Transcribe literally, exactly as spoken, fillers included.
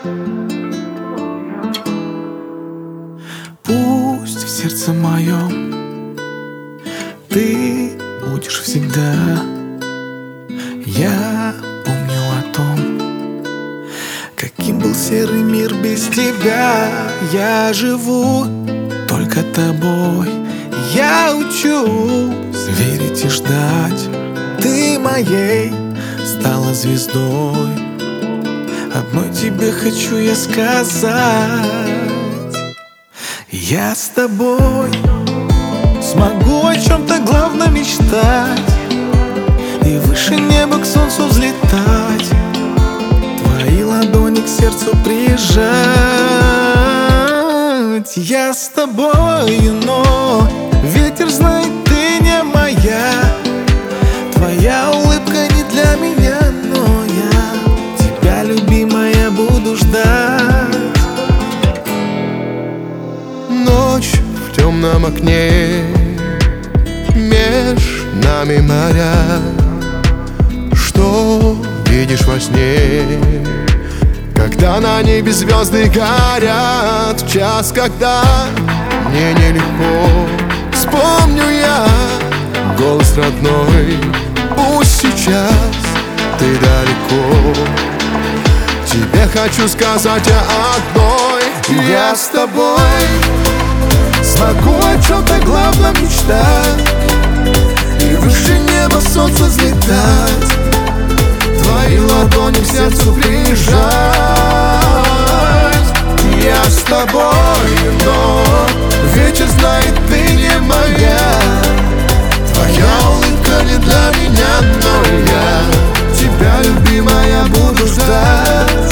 Пусть в сердце моем ты будешь всегда. Я помню о том, каким был серый мир без тебя. Я живу только тобой. Я учусь верить и ждать. Ты моей стала звездой. Одной тебе хочу я сказать: я с тобой смогу о чем-то главном мечтать и выше неба к солнцу взлетать, твои ладони к сердцу прижать. Я с тобой, но ветер знает, ты не моя. Твоя улыбка не для меня, но я тебя, любимая, буду ждать. Ночь в темном окне, меж нами моря. Что видишь во сне, когда на небе звезды горят? В час, когда мне нелегко, вспомню я голос родной. Пусть сейчас ты далеко, тебе хочу сказать я одной: я с тобой смогу о чем-то главном мечтать и выше неба солнца взлетать, твои ладони к сердцу прижать. Я с тобой, но ветер знает, ты не моя. Твоя улыбка не для меня, но я тебя, любимая, буду ждать.